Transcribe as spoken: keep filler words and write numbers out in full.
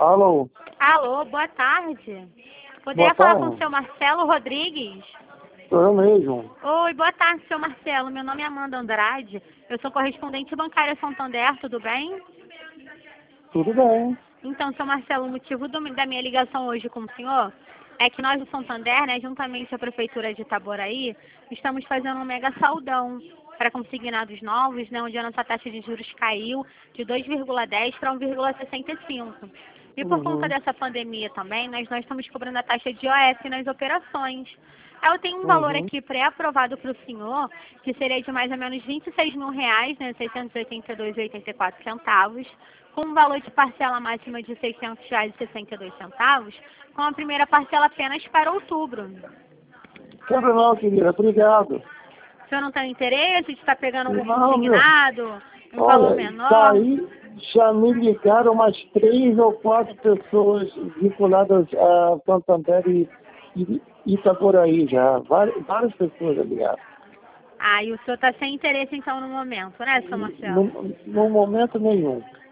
Alô? Alô, boa tarde. Boa Poderia falar com tarde. o seu Marcelo Rodrigues? Sou eu mesmo. Oi, boa tarde, seu Marcelo. Meu nome é Amanda Andrade. Eu sou correspondente bancária Santander, tudo bem? Tudo bem. Então, seu Marcelo, o motivo do- da minha ligação hoje com o senhor é que nós do Santander, né, juntamente à Prefeitura de Itaboraí, estamos fazendo um mega saldão para consignados novos, né, onde a nossa taxa de juros caiu de dois vírgula dez para um vírgula sessenta e cinco. E por conta Uhum. dessa pandemia também, nós, nós estamos cobrando a taxa de O F nas operações. Aí eu tenho um valor Uhum. aqui pré-aprovado para o senhor, que seria de mais ou menos vinte e seis mil reais, né, seiscentos e oitenta e dois reais e oitenta e quatro centavos, com um valor de parcela máxima de seiscentos reais e sessenta e dois centavos, com a primeira parcela apenas para outubro. Sempre não, querida. Obrigado. O senhor não tem interesse de estar pegando algum Não, meu. consignado, um valor Olha, menor? daí já me ligaram umas três ou quatro pessoas vinculadas a Santander e, e Itaboraí já. Várias, várias pessoas já ligaram. Ah, e o senhor está sem interesse então no momento, né, seu Marcelo? No, no momento nenhum.